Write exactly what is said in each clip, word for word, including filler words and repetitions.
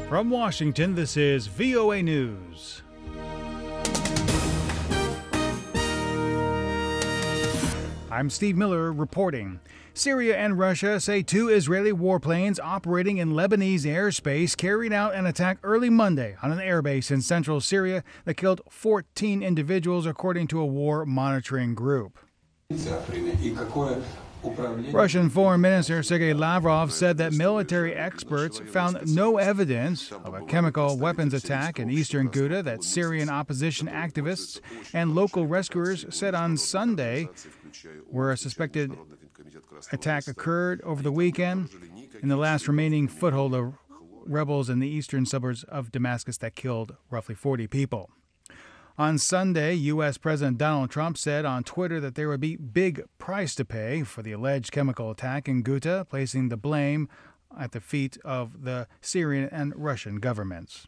From Washington, this is V O A News. I'm Steve Miller reporting. Syria and Russia say two Israeli warplanes operating in Lebanese airspace carried out an attack early Monday on an airbase in central Syria that killed fourteen individuals, according to a war monitoring group. Russian Foreign Minister Sergei Lavrov said that military experts found no evidence of a chemical weapons attack in eastern Ghouta that Syrian opposition activists and local rescuers said on Sunday, where a suspected attack occurred over the weekend in the last remaining foothold of rebels in the eastern suburbs of Damascus that killed roughly forty people. On Sunday, U S. President Donald Trump said on Twitter that there would be big price to pay for the alleged chemical attack in Ghouta, placing the blame at the feet of the Syrian and Russian governments.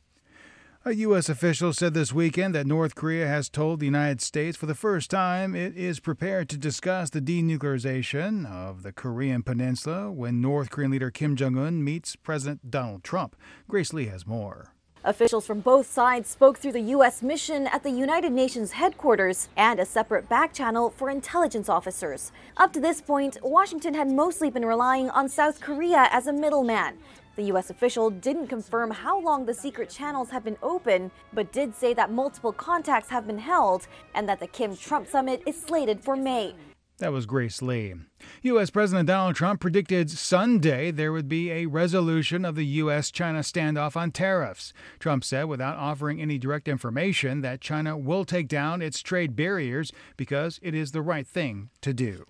A U S official said this weekend that North Korea has told the United States for the first time it is prepared to discuss the denuclearization of the Korean peninsula when North Korean leader Kim Jong-un meets President Donald Trump. Grace Lee has more. Officials from both sides spoke through the U S mission at the United Nations headquarters and a separate back channel for intelligence officers. Up to this point, Washington had mostly been relying on South Korea as a middleman. The U S official didn't confirm how long the secret channels have been open, but did say that multiple contacts have been held and that the Kim-Trump summit is slated for May. That was Grace Lee. U S. President Donald Trump predicted Sunday there would be a resolution of the U S China standoff on tariffs. Trump said, without offering any direct information, that China will take down its trade barriers because it is the right thing to do.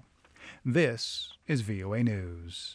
This is V O A News.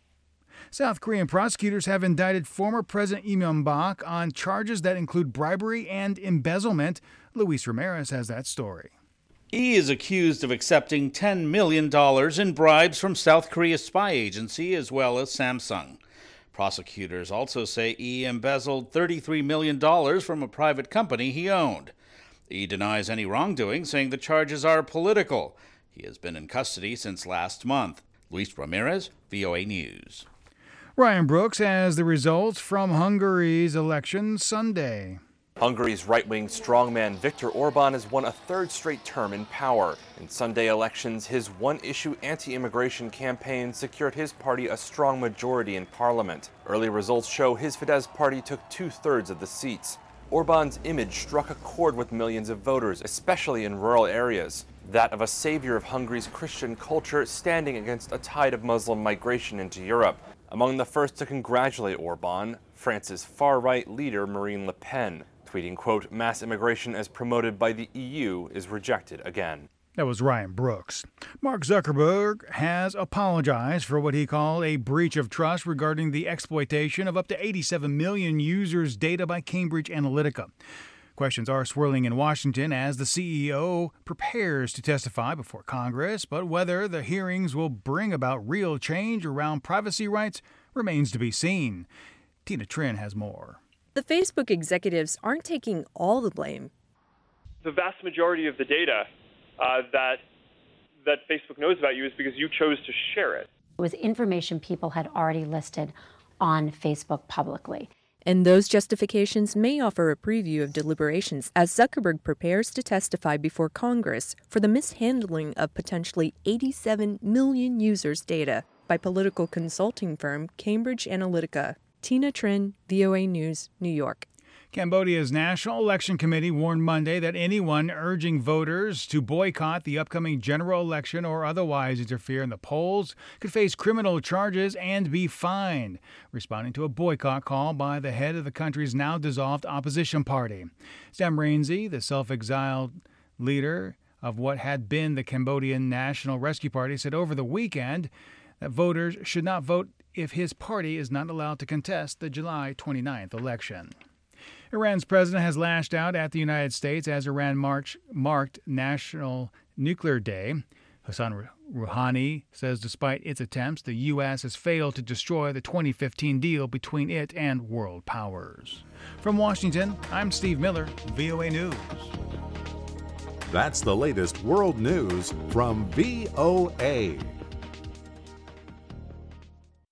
South Korean prosecutors have indicted former President Lee Myung-bak on charges that include bribery and embezzlement. Luis Ramirez has that story. He is accused of accepting ten million dollars in bribes from South Korea's spy agency as well as Samsung. Prosecutors also say Lee embezzled thirty-three million dollars from a private company he owned. He denies any wrongdoing, saying the charges are political. He has been in custody since last month. Luis Ramirez, V O A News. Ryan Brooks has the results from Hungary's election Sunday. Hungary's right-wing strongman Viktor Orban has won a third straight term in power. In Sunday elections, his one-issue anti-immigration campaign secured his party a strong majority in parliament. Early results show his Fidesz party took two-thirds of the seats. Orban's image struck a chord with millions of voters, especially in rural areas. That of a savior of Hungary's Christian culture standing against a tide of Muslim migration into Europe. Among the first to congratulate Orban, France's far-right leader Marine Le Pen, tweeting, quote, mass immigration as promoted by the E U is rejected again. That was Ryan Brooks. Mark Zuckerberg has apologized for what he called a breach of trust regarding the exploitation of up to eighty-seven million users' data by Cambridge Analytica. Questions are swirling in Washington as the C E O prepares to testify before Congress, but whether the hearings will bring about real change around privacy rights remains to be seen. Tina Trin has more. The Facebook executives aren't taking all the blame. The vast majority of the data uh, that that Facebook knows about you is because you chose to share it. It was information people had already listed on Facebook publicly. And those justifications may offer a preview of deliberations as Zuckerberg prepares to testify before Congress for the mishandling of potentially eighty-seven million users' data by political consulting firm Cambridge Analytica. Tina Trin, V O A News, New York. Cambodia's National Election Committee warned Monday that anyone urging voters to boycott the upcoming general election or otherwise interfere in the polls could face criminal charges and be fined, responding to a boycott call by the head of the country's now dissolved opposition party. Sam Rainsy, the self-exiled leader of what had been the Cambodian National Rescue Party, said over the weekend that voters should not vote if his party is not allowed to contest the July twenty-ninth election. Iran's president has lashed out at the United States as Iran March marked National Nuclear Day. Hassan Rouhani says despite its attempts, the U S has failed to destroy the twenty fifteen deal between it and world powers. From Washington, I'm Steve Miller, V O A News. That's the latest world news from V O A.